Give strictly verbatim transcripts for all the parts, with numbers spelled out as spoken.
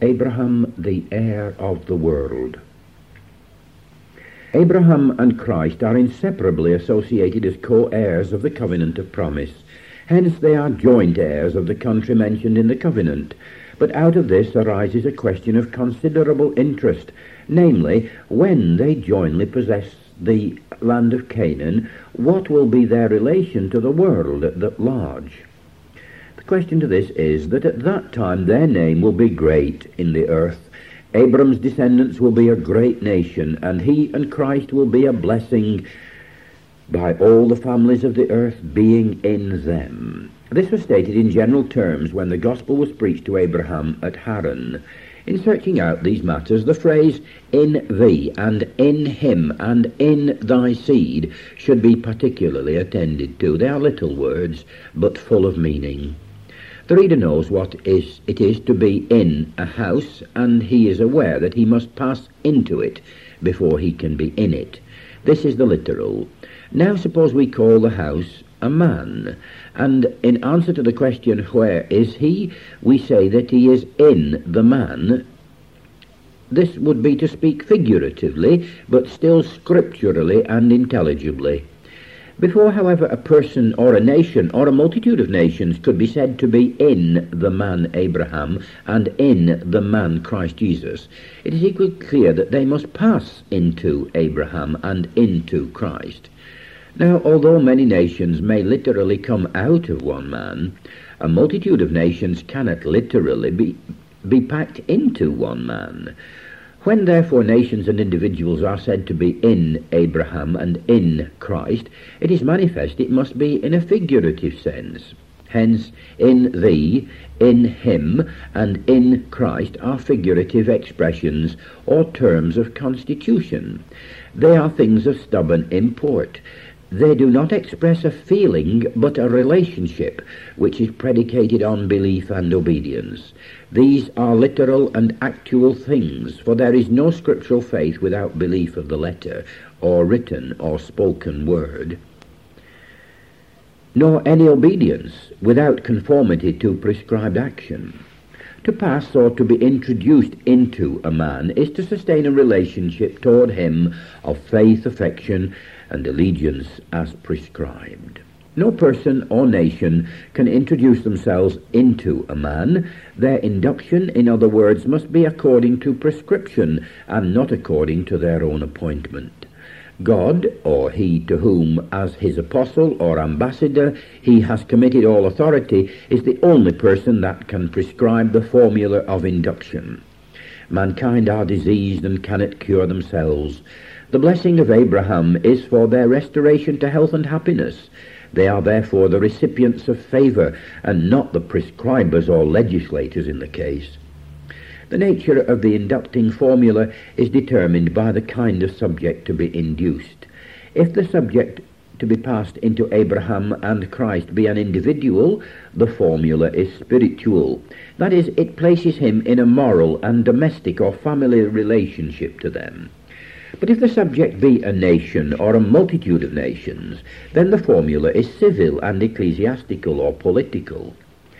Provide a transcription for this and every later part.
Abraham, the heir of the world. Abraham and Christ are inseparably associated as co-heirs of the covenant of promise. Hence they are joint heirs of the country mentioned in the covenant. But out of this arises a question of considerable interest, namely, when they jointly possess the land of Canaan, what will be their relation to the world at large? The question to this is that at that time their name will be great in the earth. Abram's descendants will be a great nation, and he and Christ will be a blessing by all the families of the earth being in them. This was stated in general terms when the gospel was preached to Abraham at Haran. In searching out these matters, the phrase "in thee" and "in him" and "in thy seed" should be particularly attended to. They are little words, but full of meaning. The reader knows what is it is to be in a house, and he is aware that he must pass into it before he can be in it. This is the literal. Now suppose we call the house a man, and in answer to the question, where is he, we say that he is in the man. This would be to speak figuratively, but still scripturally and intelligibly. Before, however, a person or a nation or a multitude of nations could be said to be in the man Abraham and in the man Christ Jesus, it is equally clear that they must pass into Abraham and into Christ. Now, although many nations may literally come out of one man, a multitude of nations cannot literally be, be packed into one man. When, therefore, nations and individuals are said to be in Abraham and in Christ, it is manifest it must be in a figurative sense. Hence, in thee, in him, and in Christ are figurative expressions or terms of constitution. They are things of stubborn import. They do not express a feeling, but a relationship, which is predicated on belief and obedience. These are literal and actual things, for there is no scriptural faith without belief of the letter, or written or spoken word, nor any obedience without conformity to prescribed action. To pass or to be introduced into a man is to sustain a relationship toward him of faith, affection, and allegiance as prescribed. No person or nation can introduce themselves into a man. Their induction, in other words, must be according to prescription and not according to their own appointment. God, or he to whom, as his apostle or ambassador, he has committed all authority, is the only person that can prescribe the formula of induction. Mankind are diseased and cannot cure themselves. The blessing of Abraham is for their restoration to health and happiness. They are therefore the recipients of favour, and not the prescribers or legislators in the case. The nature of the inducting formula is determined by the kind of subject to be induced. If the subject to be passed into Abraham and Christ be an individual, the formula is spiritual. That is, it places him in a moral and domestic or family relationship to them. But if the subject be a nation or a multitude of nations, then the formula is civil and ecclesiastical or political.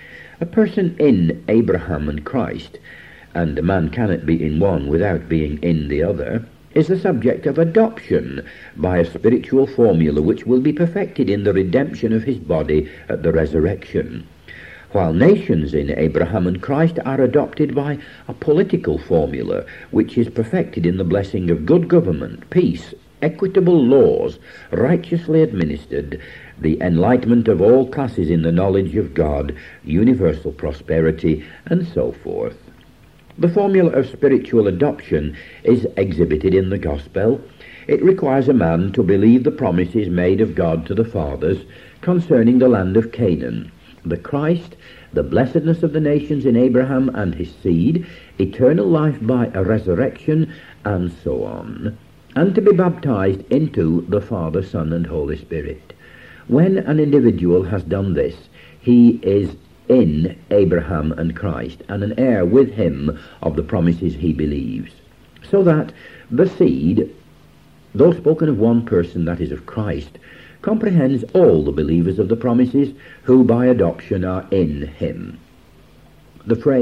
A person in Abraham and Christ, and a man cannot be in one without being in the other, is the subject of adoption by a spiritual formula which will be perfected in the redemption of his body at the resurrection, while nations in Abraham and Christ are adopted by a political formula which is perfected in the blessing of good government, peace, equitable laws, righteously administered, the enlightenment of all classes in the knowledge of God, universal prosperity, and so forth. The formula of spiritual adoption is exhibited in the Gospel. It requires a man to believe the promises made of God to the fathers concerning the land of Canaan, the Christ, the blessedness of the nations in Abraham and his seed, eternal life by a resurrection, and so on, and to be baptized into the Father, Son, and Holy Spirit. When an individual has done this, he is in Abraham and Christ, and an heir with him of the promises he believes. So that the seed, though spoken of one person, that is of Christ, comprehends all the believers of the promises who by adoption are in him. The phrase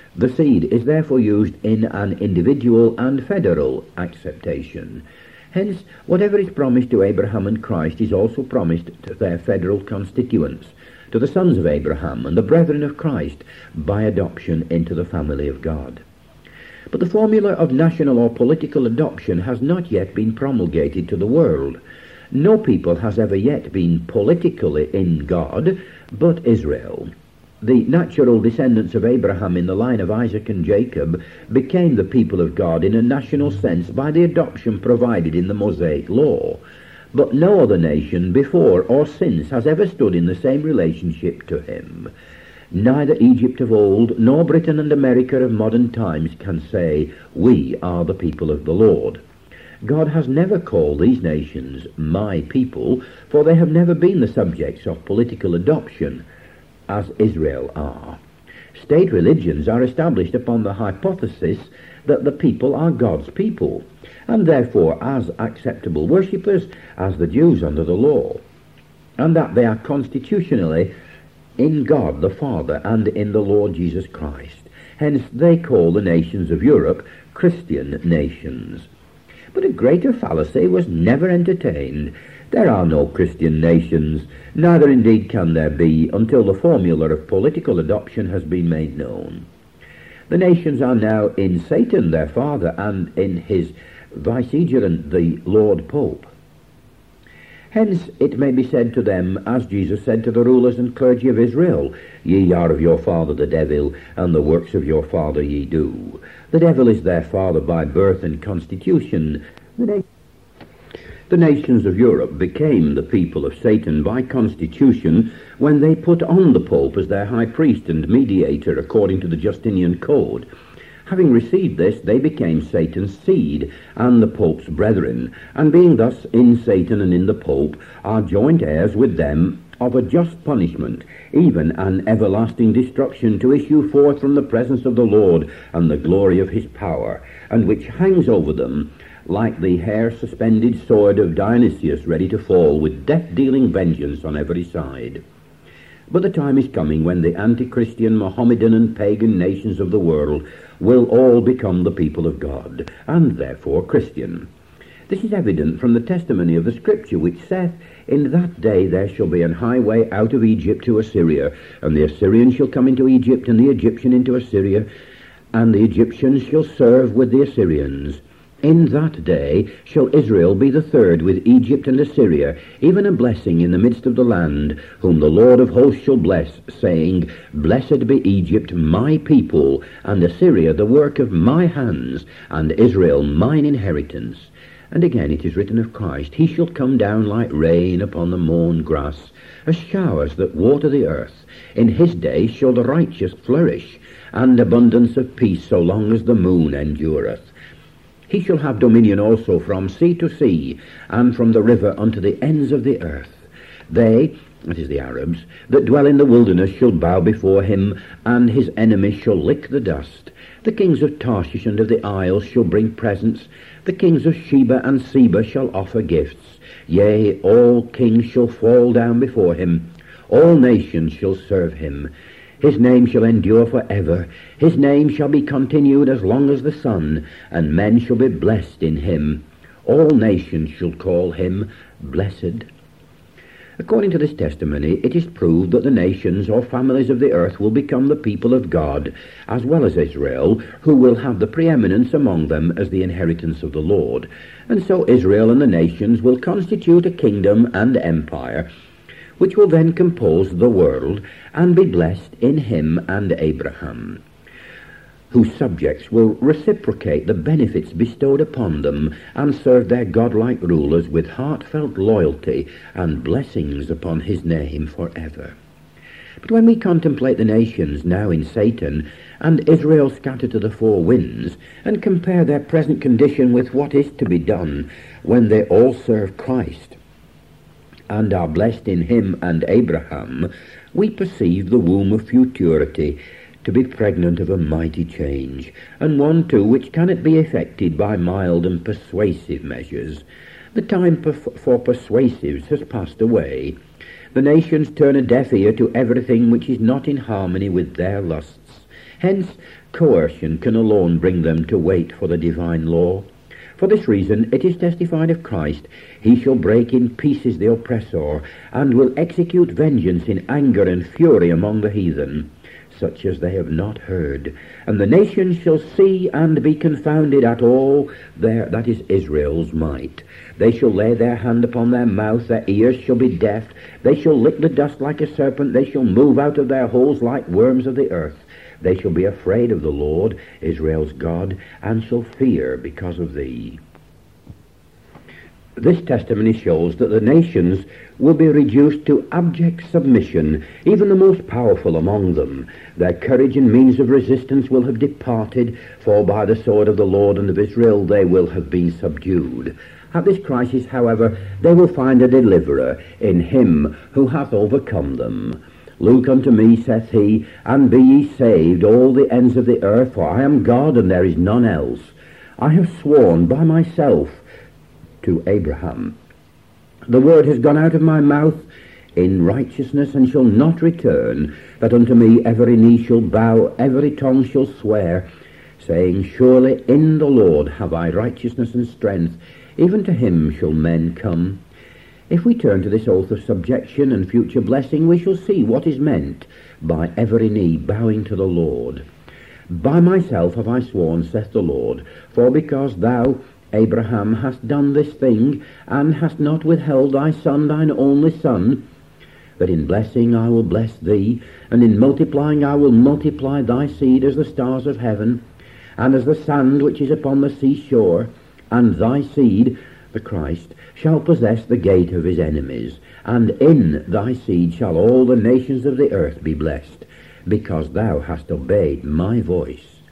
The seed is therefore used in an individual and federal acceptation. Hence, whatever is promised to Abraham and Christ is also promised to their federal constituents, to the sons of Abraham and the brethren of Christ, by adoption into the family of God. But the formula of national or political adoption has not yet been promulgated to the world. No people has ever yet been politically in God but Israel. The natural descendants of Abraham in the line of Isaac and Jacob became the people of God in a national sense by the adoption provided in the Mosaic law. But no other nation before or since has ever stood in the same relationship to him. Neither Egypt of old nor Britain and America of modern times can say, "We are the people of the Lord." God has never called these nations my people, for they have never been the subjects of political adoption, as Israel are. State religions are established upon the hypothesis that the people are God's people, and therefore as acceptable worshippers as the Jews under the law, and that they are constitutionally in God the Father and in the Lord Jesus Christ. Hence they call the nations of Europe Christian nations. But a greater fallacy was never entertained. There are no Christian nations, neither indeed can there be until the formula of political adoption has been made known. The nations are now in Satan their father and in his vicegerent the Lord Pope. Hence it may be said to them, as Jesus said to the rulers and clergy of Israel, "Ye are of your father the devil, and the works of your father ye do." The devil is their father by birth and constitution. The, na- the nations of Europe became the people of Satan by constitution when they put on the Pope as their high priest and mediator according to the Justinian Code. Having received this, they became Satan's seed and the Pope's brethren, and being thus in Satan and in the Pope, are joint heirs with them of a just punishment, even an everlasting destruction to issue forth from the presence of the Lord and the glory of his power, and which hangs over them like the hair-suspended sword of Dionysius ready to fall with death-dealing vengeance on every side. But the time is coming when the anti-Christian, Mohammedan and pagan nations of the world will all become the people of God, and therefore Christian. This is evident from the testimony of the Scripture, which saith, "In that day there shall be an highway out of Egypt to Assyria, and the Assyrian shall come into Egypt, and the Egyptian into Assyria, and the Egyptians shall serve with the Assyrians. In that day shall Israel be the third with Egypt and Assyria, even a blessing in the midst of the land, whom the Lord of hosts shall bless, saying, Blessed be Egypt, my people, and Assyria the work of my hands, and Israel mine inheritance." And again it is written of Christ, "He shall come down like rain upon the mown grass, as showers that water the earth. In his day shall the righteous flourish, and abundance of peace so long as the moon endureth. He shall have dominion also from sea to sea, and from the river unto the ends of the earth. They," that is the Arabs, "that dwell in the wilderness shall bow before him, and his enemies shall lick the dust. The kings of Tarshish and of the isles shall bring presents. The kings of Sheba and Seba shall offer gifts. Yea, all kings shall fall down before him. All nations shall serve him. His name shall endure for ever. His name shall be continued as long as the sun, and men shall be blessed in him. All nations shall call him blessed." According to this testimony, it is proved that the nations or families of the earth will become the people of God, as well as Israel, who will have the preeminence among them as the inheritance of the Lord. And so Israel and the nations will constitute a kingdom and empire, which will then compose the world and be blessed in him and Abraham, whose subjects will reciprocate the benefits bestowed upon them and serve their godlike rulers with heartfelt loyalty and blessings upon his name forever. But when we contemplate the nations now in Satan and Israel scattered to the four winds, and compare their present condition with what is to be done when they all serve Christ and are blessed in him and Abraham, we perceive the womb of futurity to be pregnant of a mighty change, and one too which cannot be effected by mild and persuasive measures. The time perf- for persuasives has passed away. The nations turn a deaf ear to everything which is not in harmony with their lusts. Hence, Coercion can alone bring them to wait for the divine law. For this reason it is testified of Christ, he shall break in pieces the oppressor, and will execute vengeance in anger and fury among the heathen, such as they have not heard. And the nations shall see and be confounded at all their, that is Israel's might. They shall lay their hand upon their mouth, their ears shall be deaf, they shall lick the dust like a serpent, they shall move out of their holes like worms of the earth. They shall be afraid of the Lord, Israel's God, and shall fear because of thee. This testimony shows that the nations will be reduced to abject submission, even the most powerful among them. Their courage and means of resistance will have departed, for by the sword of the Lord and of Israel they will have been subdued. At this crisis, however, they will find a deliverer in him who hath overcome them. Look unto me, saith he, and be ye saved, all the ends of the earth, for I am God, and there is none else. I have sworn by myself to Abraham. The word has gone out of my mouth in righteousness, and shall not return, that unto me every knee shall bow, every tongue shall swear, saying, Surely in the Lord have I righteousness and strength, even to him shall men come. If we turn to this oath of subjection and future blessing, we shall see what is meant by every knee bowing to the Lord. By myself have I sworn, saith the Lord, for because thou, Abraham, hast done this thing, and hast not withheld thy son, thine only son, that in blessing I will bless thee, and in multiplying I will multiply thy seed as the stars of heaven, and as the sand which is upon the seashore, and thy seed, the Christ, shall possess the gate of his enemies, and in thy seed shall all the nations of the earth be blessed, because thou hast obeyed my voice.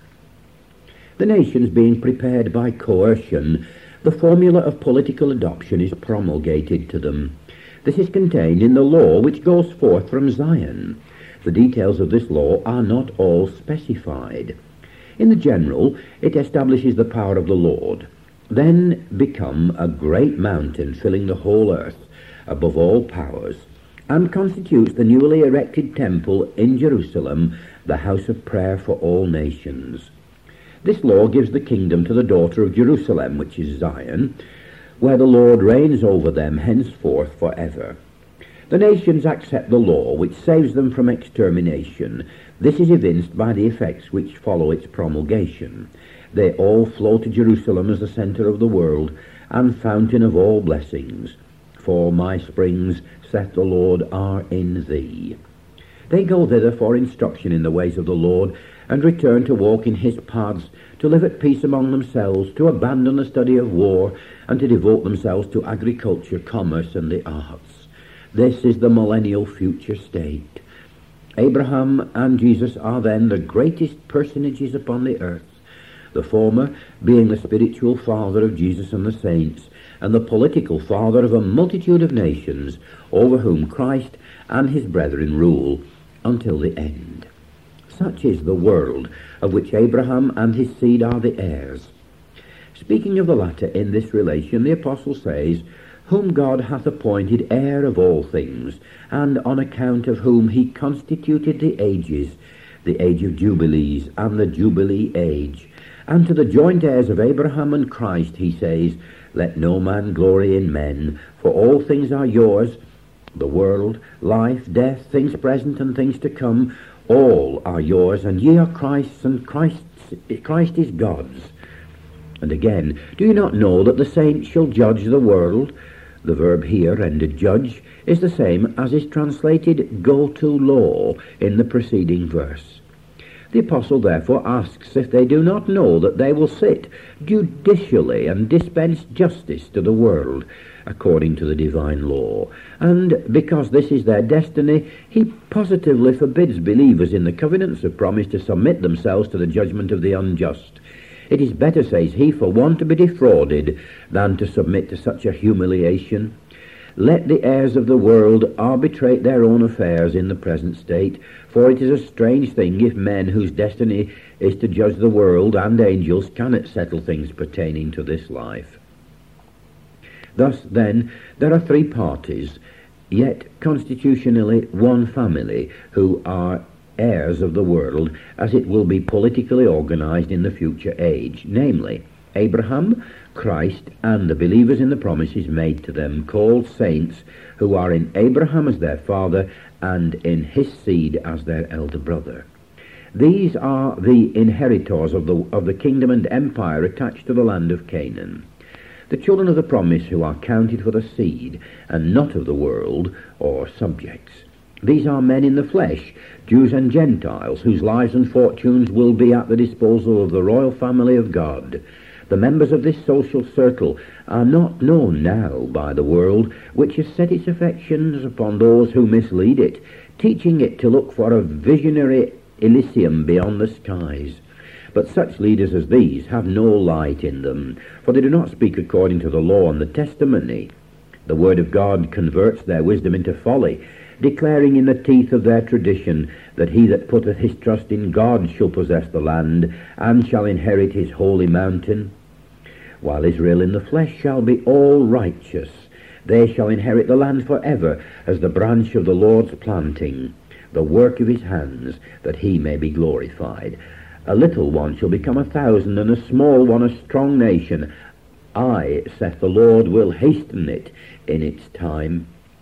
The nations being prepared by coercion, the formula of political adoption is promulgated to them. This is contained in the law which goes forth from Zion. The details of this law are not all specified. In the general, it establishes the power of the Lord, then become a great mountain filling the whole earth, above all powers, and constitutes the newly erected temple in Jerusalem, the house of prayer for all nations. This law gives the kingdom to the daughter of Jerusalem, which is Zion, where the Lord reigns over them henceforth forever. The nations accept the law which saves them from extermination. This is evinced by the effects which follow its promulgation. They all flow to Jerusalem as the centre of the world, and fountain of all blessings. For my springs, saith the Lord, are in thee. They go thither for instruction in the ways of the Lord, and return to walk in his paths, to live at peace among themselves, to abandon the study of war, and to devote themselves to agriculture, commerce, and the arts. This is the millennial future state. Abraham and Jesus are then the greatest personages upon the earth, the former being the spiritual father of Jesus and the saints, and the political father of a multitude of nations, over whom Christ and his brethren rule until the end. Such is the world of which Abraham and his seed are the heirs. Speaking of the latter in this relation, the apostle says, whom God hath appointed heir of all things, and on account of whom he constituted the ages, the age of jubilees and the jubilee age. And to the joint heirs of Abraham and Christ he says, let no man glory in men, for all things are yours, the world, life, death, things present and things to come, all are yours, and ye are Christ's, and Christ, Christ is God's. And again, do you not know that the saints shall judge the world? The verb here, rendered judge, is the same as is translated go to law in the preceding verse. The apostle therefore asks if they do not know that they will sit judicially and dispense justice to the world according to the divine law. And because this is their destiny, he positively forbids believers in the covenants of promise to submit themselves to the judgment of the unjust. It is better, says he, for one to be defrauded than to submit to such a humiliation. Let the heirs of the world arbitrate their own affairs in the present state, for it is a strange thing if men whose destiny is to judge the world and angels cannot settle things pertaining to this life. Thus, then, there are three parties, yet constitutionally one family, who are heirs of the world as it will be politically organized in the future age, namely, Abraham, Christ, and the believers in the promises made to them, called saints, who are in Abraham as their father, and in his seed as their elder brother. These are the inheritors of the, of the kingdom and empire attached to the land of Canaan. The children of the promise who are counted for the seed, and not of the world, or subjects. These are men in the flesh, Jews and Gentiles, whose lives and fortunes will be at the disposal of the royal family of God. The members of this social circle are not known now by the world, which has set its affections upon those who mislead it, teaching it to look for a visionary Elysium beyond the skies. But such leaders as these have no light in them, for they do not speak according to the law and the testimony. The word of God converts their wisdom into folly, declaring in the teeth of their tradition that he that putteth his trust in God shall possess the land, and shall inherit his holy mountain. While Israel in the flesh shall be all righteous, they shall inherit the land for ever, as the branch of the Lord's planting, the work of his hands, that he may be glorified. A little one shall become a thousand, and a small one a strong nation. I, saith the Lord, will hasten it in its time.